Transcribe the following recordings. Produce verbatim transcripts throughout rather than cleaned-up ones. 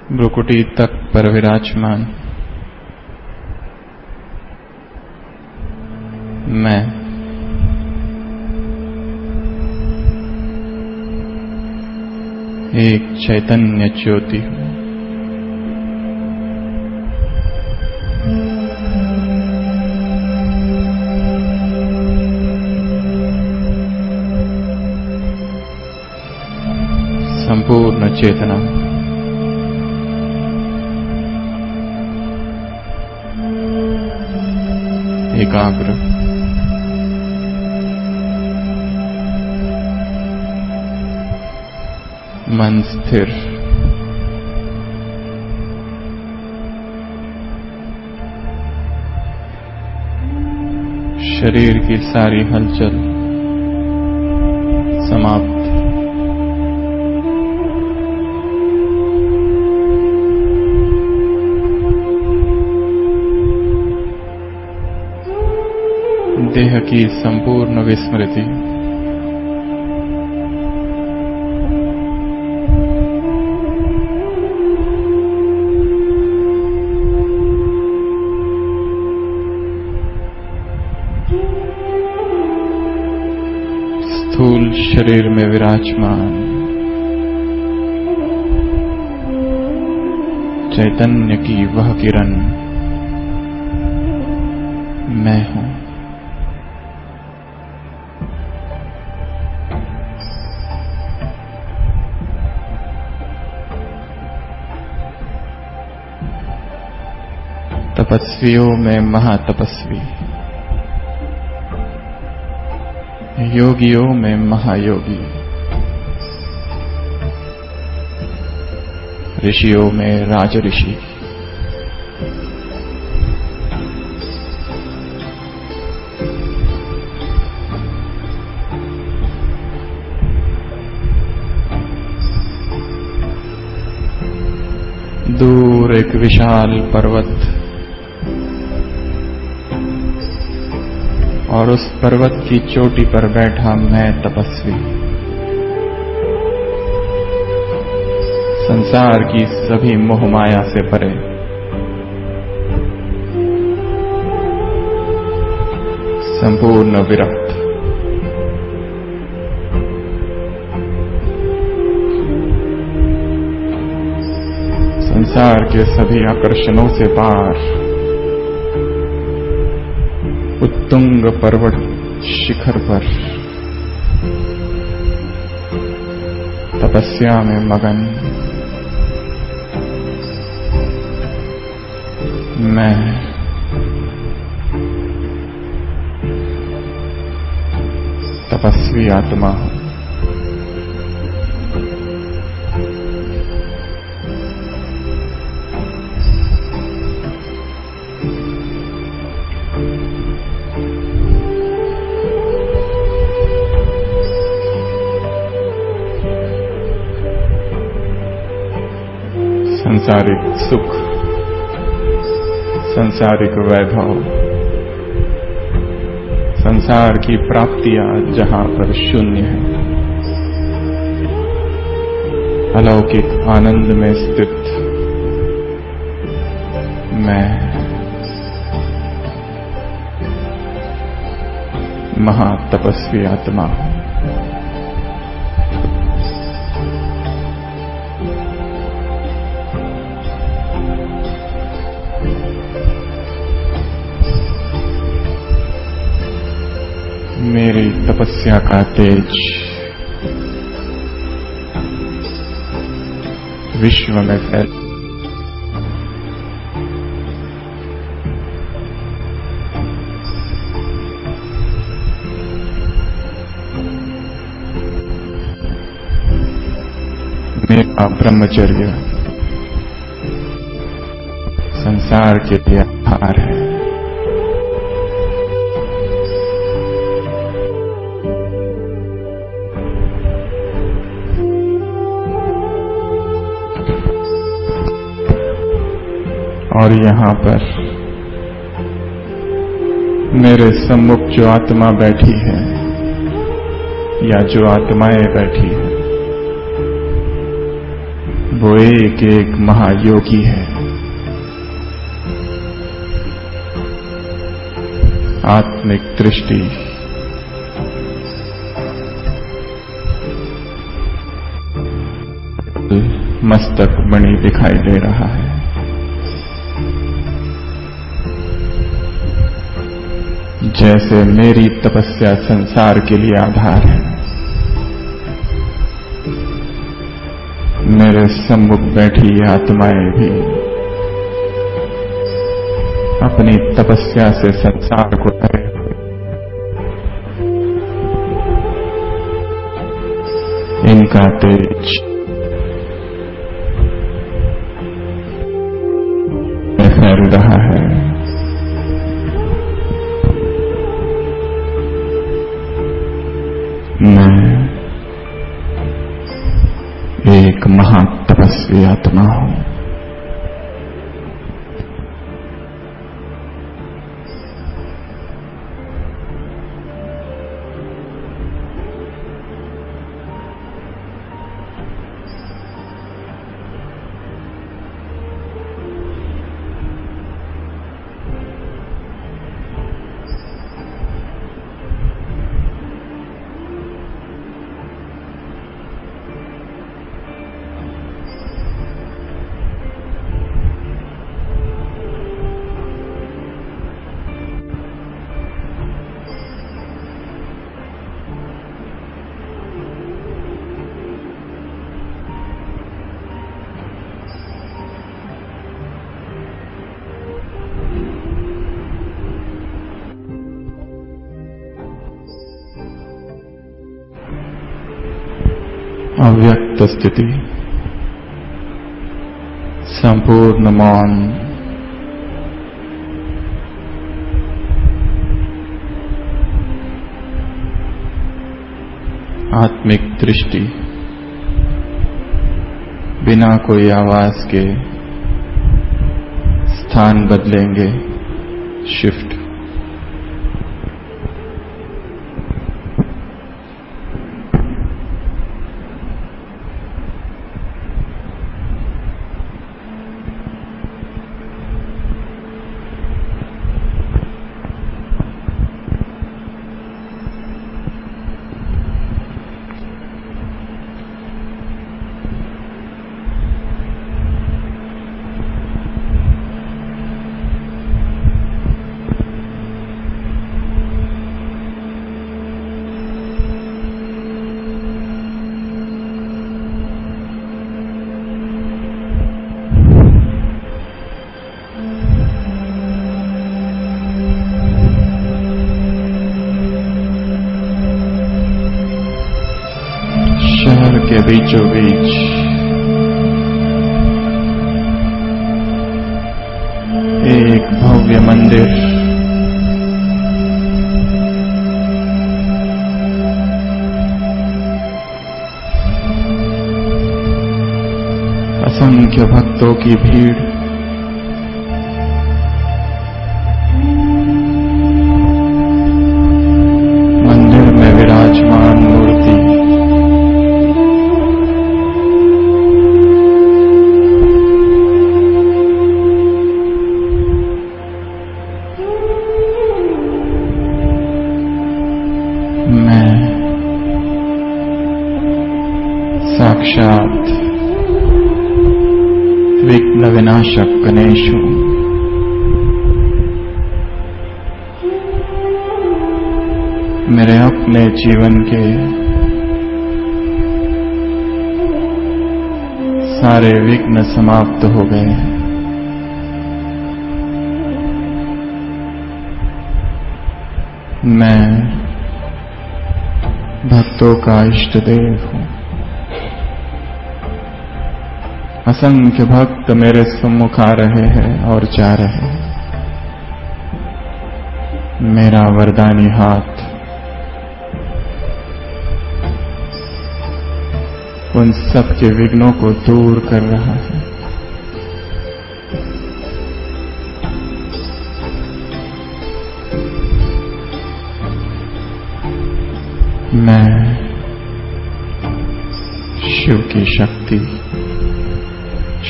भ्रुकुटी तक पर विराजमान मैं एक चैतन्य ज्योति हूँ। संपूर्ण चेतना एकाग्र मन स्थिर शरीर की सारी हलचल समाप्त। देह की संपूर्ण विस्मृति स्थूल शरीर में विराजमान चैतन्य की वह किरण मैं हूं। तपस्वियों में महातपस्वी, योगियों में महायोगी, ऋषियों में राजऋषि, दूर एक विशाल पर्वत और उस पर्वत की चोटी पर बैठा मैं तपस्वी, संसार की सभी मोहमाया से परे, संपूर्ण विरक्त, संसार के सभी आकर्षणों से पार, उत्तुंग पर्वत शिखर पर तपस्या में मगन मैं तपस्वी आत्मा हूं। संसारिक सुख, संसारिक वैभव, संसार की प्राप्तियां जहां पर शून्य है, अलौकिक आनंद में स्थित मैं महातपस्वी आत्मा हूं। मेरी तपस्या का तेज विश्व में फैल मेरा ब्रह्मचर्य संसार के लिए आधार है। और यहां पर मेरे सम्मुख जो आत्मा बैठी है या जो आत्माएं बैठी है, वो एक एक महायोगी है। आत्मिक दृष्टि मस्तक मणि दिखाई दे रहा है। जैसे मेरी तपस्या संसार के लिए आधार है, मेरे सम्मुख बैठी आत्माएं भी अपनी तपस्या से संसार को धरे इनका तेज फैल रहा है। मैं एक महातपस्वी आत्मा हूं। अव्यक्त स्थिति, संपूर्ण मौन, आत्मिक दृष्टि, बिना कोई आवाज के स्थान बदलेंगे, शिफ्ट। शहर के बीचों बीच एक भव्य मंदिर, असंख्य भक्तों की भीड़, मंदिर में विराजमान मूर्ति, मैं साक्षात विघ्न विनाशक गणेश हूं। मेरे अपने जीवन के सारे विघ्न समाप्त हो गए हैं। मैं भक्तों का इष्ट देव हूं। असंख्य भक्त मेरे सम्मुख आ रहे हैं और जा रहे हैं। मेरा वरदानी हाथ उन सब के विघ्नों को दूर कर रहा है। मैं शिव की शक्ति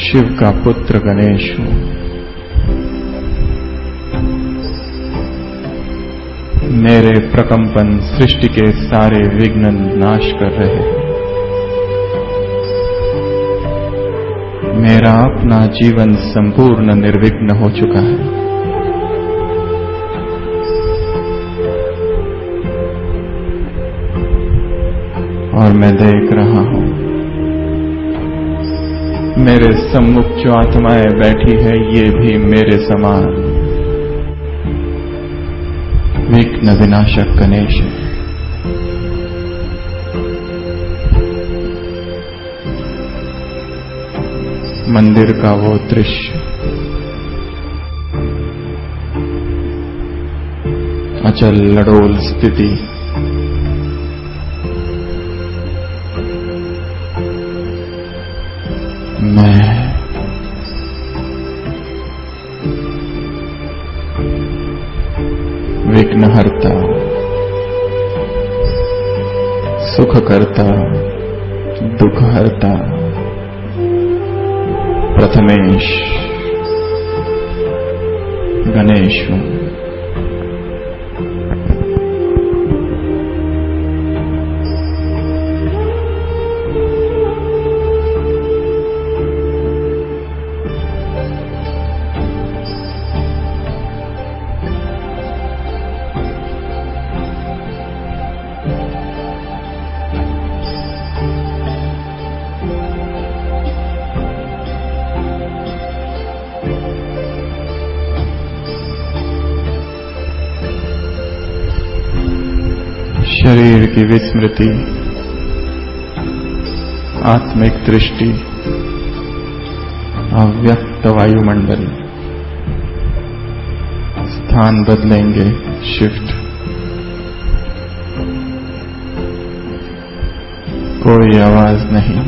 शिव का पुत्र गणेश हूं। मेरे प्रकंपन सृष्टि के सारे विघ्न नाश कर रहे हैं। मेरा अपना जीवन संपूर्ण निर्विघ्न हो चुका है। और मैं देख रहा हूं मेरे सम्मुख जो आत्माएं बैठी है ये भी मेरे समान विघ्न विनाशक गणेश है। मंदिर का वो दृश्य अचल लड़ोल स्थिति मैं विघ्नहर्ता, सुखकर्ता, दुखहर्ता, प्रथमेश गणेश हूं। शरीर की विस्मृति, आत्मिक दृष्टि, अव्यक्त वायुमंडल स्थान बदलेंगे, शिफ्ट। कोई आवाज नहीं,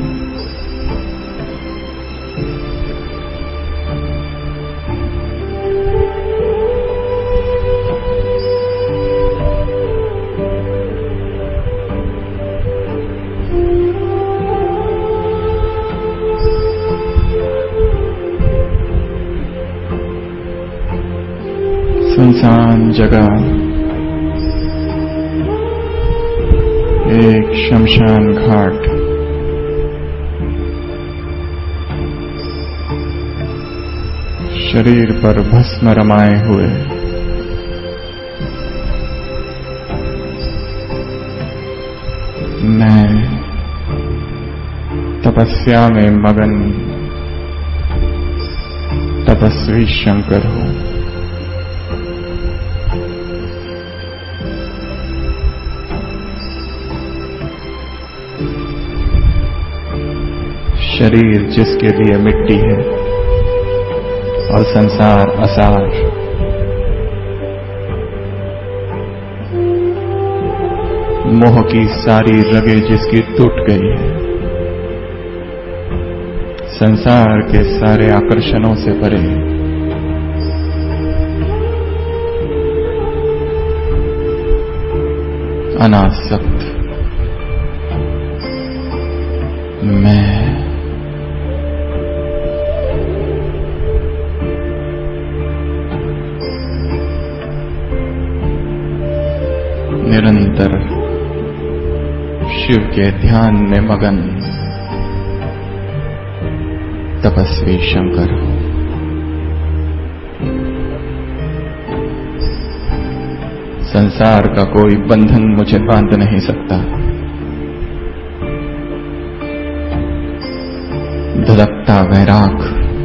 सुनसान जगह, एक शमशान घाट, शरीर पर भस्म रमाए हुए, मैं तपस्या में मगन तपस्वी शंकर हूं। शरीर जिसके लिए मिट्टी है और संसार असार, मोह की सारी रगें जिसकी टूट गई है, संसार के सारे आकर्षणों से परे, अनासक्त मैं निरंतर शिव के ध्यान में मगन तपस्वी शंकर हूं। संसार का कोई बंधन मुझे बांध नहीं सकता। धड़कता वैराग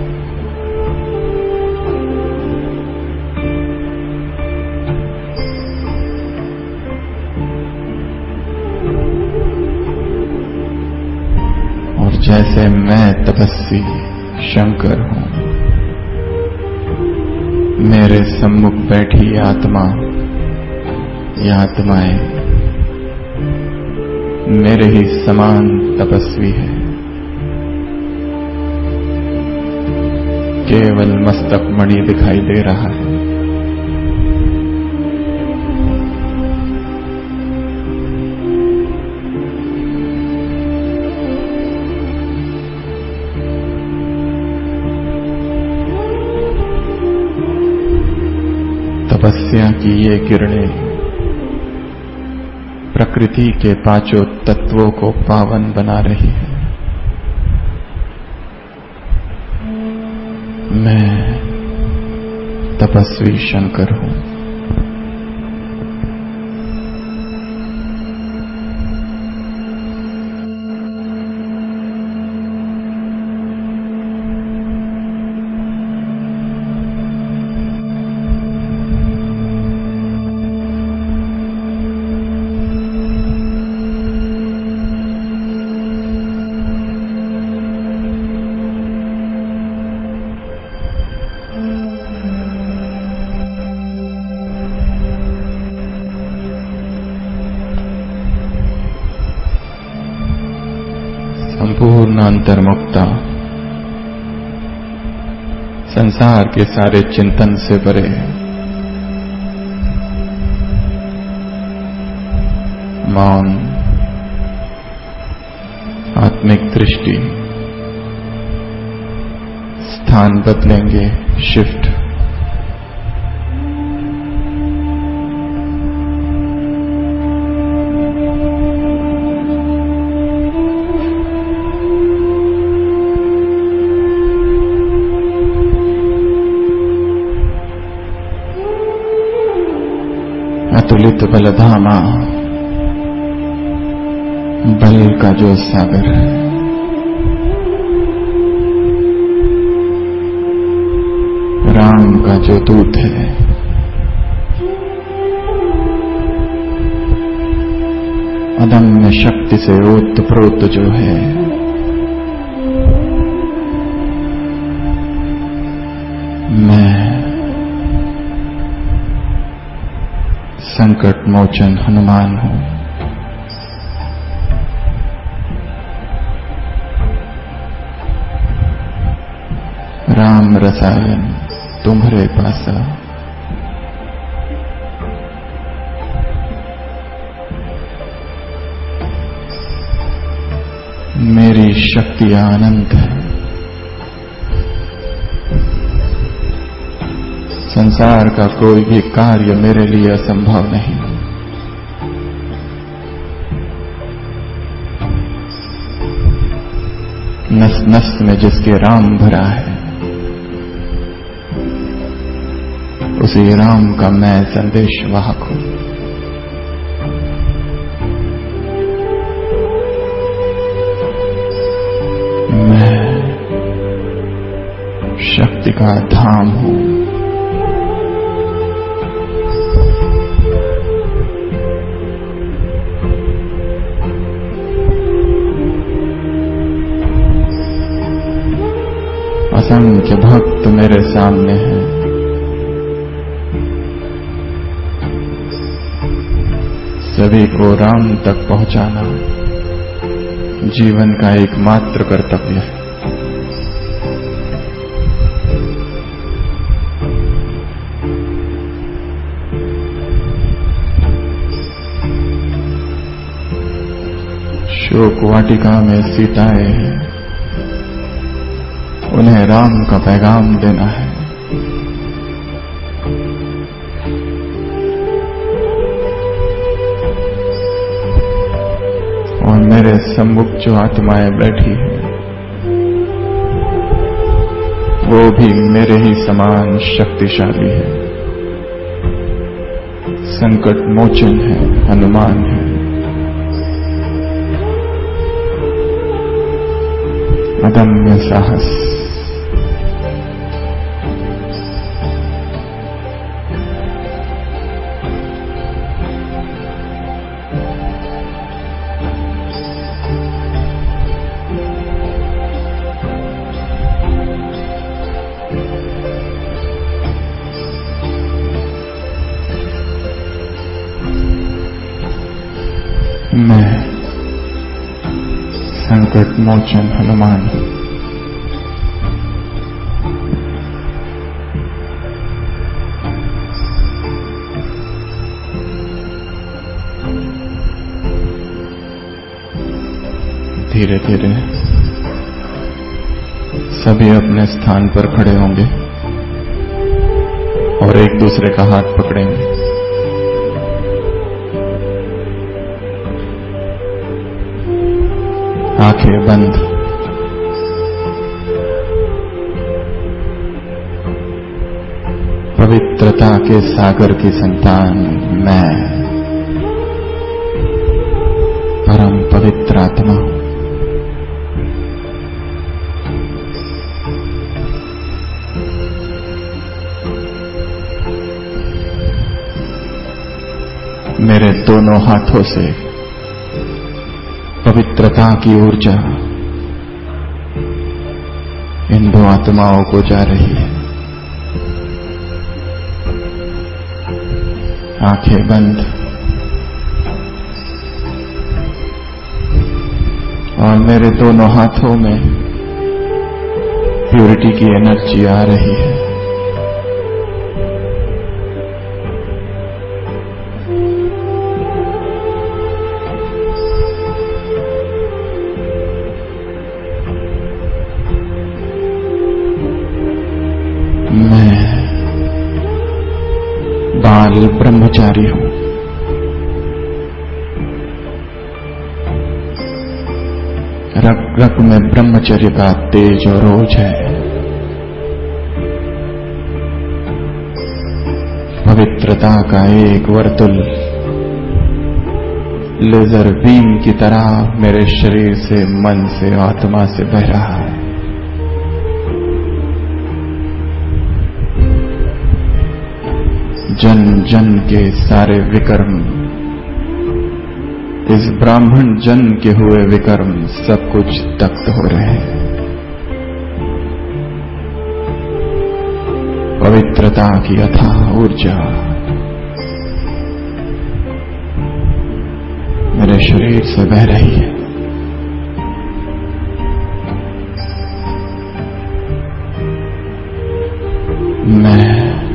और जैसे मैं तपस्वी शंकर हूं, मेरे सम्मुख बैठी आत्मा या आत्माएं मेरे ही समान तपस्वी है। केवल मस्तक मणि दिखाई दे रहा है। तपस्या की ये किरणें प्रकृति के पांचों तत्वों को पावन बना रही है। मैं तपस्वी शंकर हूं। संपूर्ण अंतर्मुक्ता, संसार के सारे चिंतन से परे, मौन, आत्मिक दृष्टि, स्थान बदलेंगे, शिफ्ट। अतुलित बलधामा, बल का जो सागर है, राम का जो दूत है, अदम्य शक्ति से ओतप्रोत जो है, मैं संकट मोचन हनुमान हूं। राम रसायन तुम्हारे पासा, मेरी शक्तियां अनंत है। संसार का कोई भी कार्य मेरे लिए असंभव नहीं। नस नस में जिसके राम भरा है, उसी राम का मैं संदेश वाहक हूं। मैं शक्ति का धाम हूं। असंख्य भक्त मेरे सामने हैं। सभी को राम तक पहुंचाना जीवन का एकमात्र कर्तव्य है। शोक वाटिका में सीताएं हैं, उन्हें राम का पैगाम देना है। और मेरे सम्मुख जो आत्माएं बैठी हैं, वो भी मेरे ही समान शक्तिशाली है। संकट मोचन है, हनुमान है। अदम्य साहस, मैं संकट मोचन हनुमान हूं। धीरे धीरे सभी अपने स्थान पर खड़े होंगे। और एक दूसरे का हाथ पकड़ेंगे। आंखें बंद। पवित्रता के सागर की संतान मैं परम पवित्र आत्मा हूं। मेरे दोनों हाथों से पवित्रता की ऊर्जा इन दो आत्माओं को जा रही है। आंखें बंद और मेरे दोनों हाथों में प्यूरिटी की एनर्जी आ रही है। मैं बाल ब्रह्मचारी हूं। रग रग में ब्रह्मचर्य का तेज और ओज है। पवित्रता का एक वर्तुल लेजर बीम की तरह मेरे शरीर से, मन से, आत्मा से बह रहा है। जन जन के सारे विकर्म, इस ब्राह्मण जन के हुए विकर्म सब कुछ तख्त हो रहे हैं। पवित्रता की अथाह ऊर्जा मेरे शरीर से बह रही है। मैं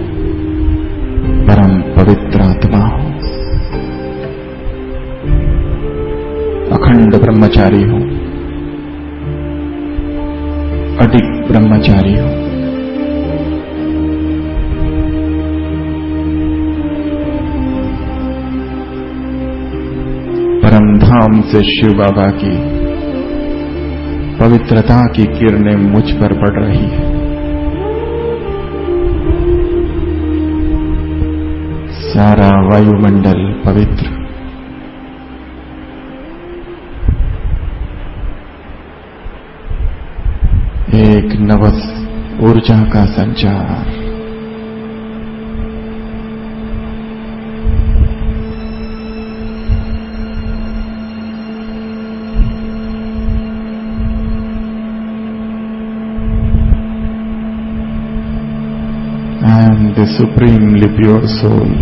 परम पवित्र आत्मा हूं। अखंड ब्रह्मचारी हूं। अडिग ब्रह्मचारी हूं। परमधाम से शिव बाबा की पवित्रता की किरणें मुझ पर पड़ रही है। सारा वायुमंडल पवित्र। एक नवस ऊर्जा का संचार। I am the supremely pure soul.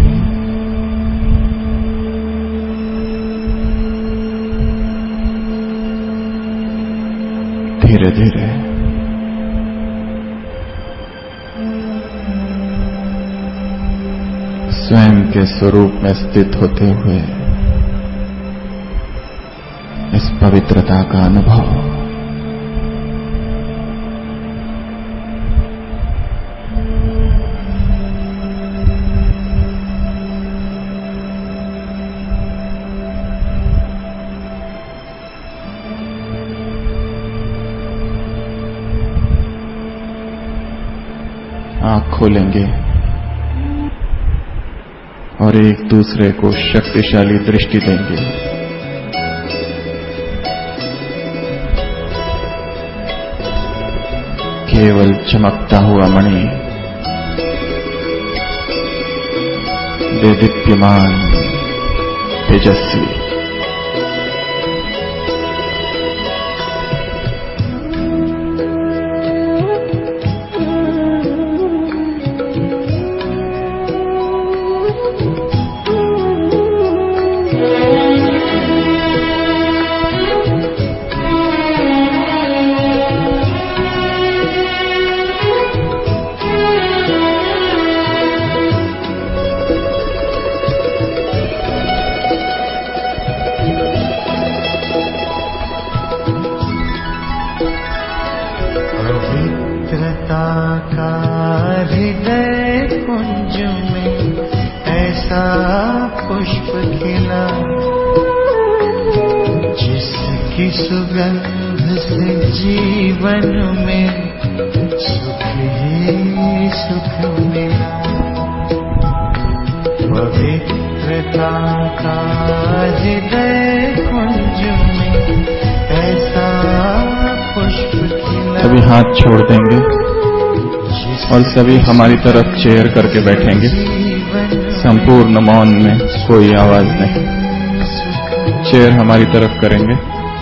धीरे धीरे स्वयं के स्वरूप में स्थित होते हुए इस पवित्रता का अनुभव आंख खोलेंगे और एक दूसरे को शक्तिशाली दृष्टि देंगे। केवल चमकता हुआ मणि, देदीप्यमान, तेजस्वी। पवित्रता का हृदय कुंज में ऐसा पुष्प खिला जिसकी सुगंध से जीवन में सुख ही सुख मिला। पवित्रता का हृदय कुंज में ऐसा पुष्प खिला। सभी हाथ छोड़ देंगे और सभी हमारी तरफ चेयर करके बैठेंगे। संपूर्ण मौन में, कोई आवाज नहीं। चेयर हमारी तरफ करेंगे।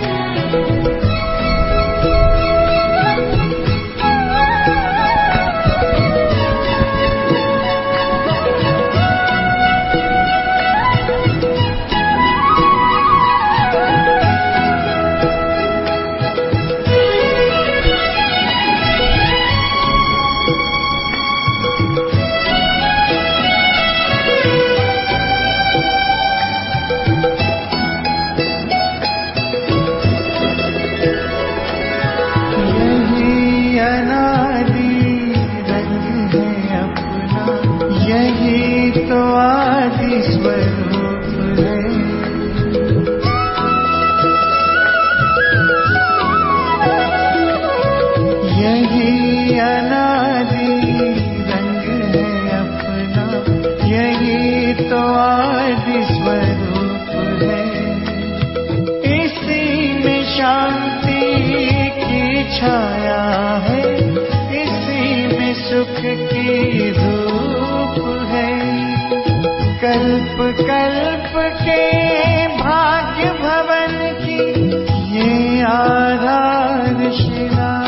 कल्प कल्प के भाग्य भवन की ये आधारशिला।